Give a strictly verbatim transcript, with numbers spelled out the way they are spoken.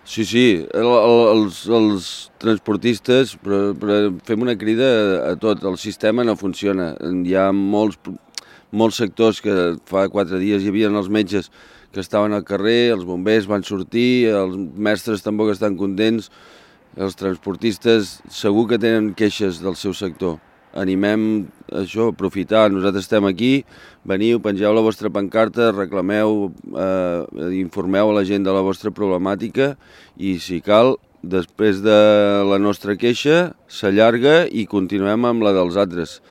Sí, sí, el, el, els, els transportistes, però, però fem una crida a, a tot, el sistema no funciona, hi ha molts, molts sectors que fa quatre dies hi havia els metges que estaven al carrer, els bombers van sortir, els mestres tampoc estan contents, els transportistes segur que tenen queixes del seu sector. Animem això, aprofitar, nosaltres estem aquí, veniu, pengeu la vostra pancarta, reclameu, eh, informeu a la gent de la vostra problemàtica i si cal, després de la nostra queixa, s'allarga i continuem amb la dels altres.